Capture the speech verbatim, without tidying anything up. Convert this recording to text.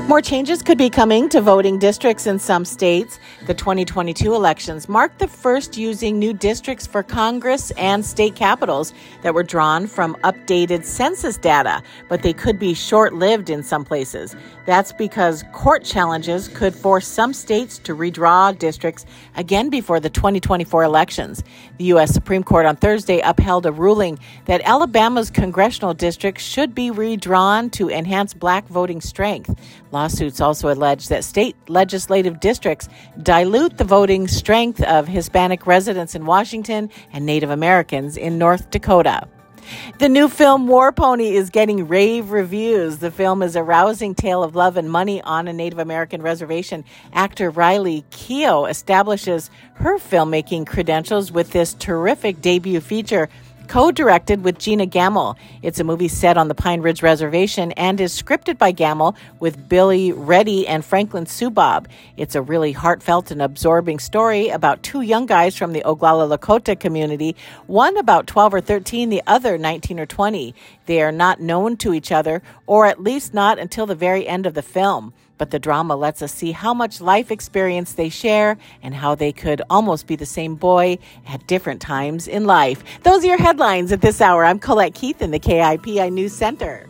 More changes could be coming to voting districts in some states. The twenty twenty-two elections marked the first using new districts for Congress and state capitals that were drawn from updated census data, but they could be short-lived in some places. That's because court challenges could force some states to redraw districts again before the twenty twenty-four elections. The U S Supreme Court on Thursday upheld a ruling that Alabama's congressional districts should be redrawn to enhance black voting strength. Lawsuits also allege that state legislative districts dilute the voting strength of Hispanic residents in Washington and Native Americans in North Dakota. The new film War Pony is getting rave reviews. The film is a rousing tale of love and money on a Native American reservation. Actor Riley Keough establishes her filmmaking credentials with this terrific debut feature co-directed with Gina Gamble. It's a movie set on the Pine Ridge Reservation and is scripted by Gamble with Billy Reddy and Franklin Subob. It's a really heartfelt and absorbing story about two young guys from the Oglala Lakota community, one about twelve or thirteen, the other nineteen or twenty. They are not known to each other, or at least not until the very end of the film. But the drama lets us see how much life experience they share and how they could almost be the same boy at different times in life. Those are your headlines at this hour. I'm Colette Keith in the K I P I News Center.